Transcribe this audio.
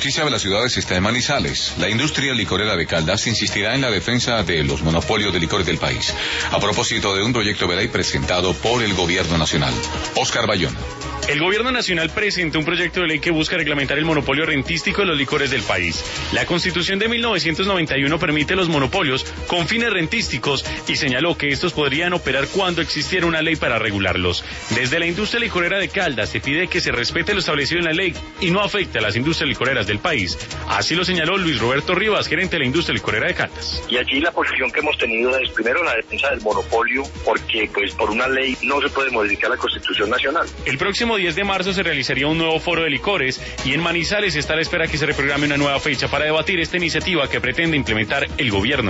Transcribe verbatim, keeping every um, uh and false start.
noticia de las ciudades está en Manizales. La industria licorera de Caldas insistirá en la defensa de los monopolios de licores del país, a propósito de un proyecto de ley presentado por el Gobierno Nacional. Oscar Bayona. El Gobierno Nacional presentó un proyecto de ley que busca reglamentar el monopolio rentístico de los licores del país. La Constitución de mil novecientos noventa y uno permite los monopolios con fines rentísticos y señaló que estos podrían operar cuando existiera una ley para regularlos. Desde la industria licorera de Caldas se pide que se respete lo establecido en la ley y no afecte a las industrias licoreras del país. Así lo señaló Luis Roberto Rivas, gerente de la industria licorera de Caldas. Y allí la posición que hemos tenido es primero la defensa del monopolio, porque pues por una ley no se puede modificar la Constitución Nacional. El próximo diez de marzo se realizaría un nuevo foro de licores y en Manizales está a la espera que se reprograme una nueva fecha para debatir esta iniciativa que pretende implementar el gobierno.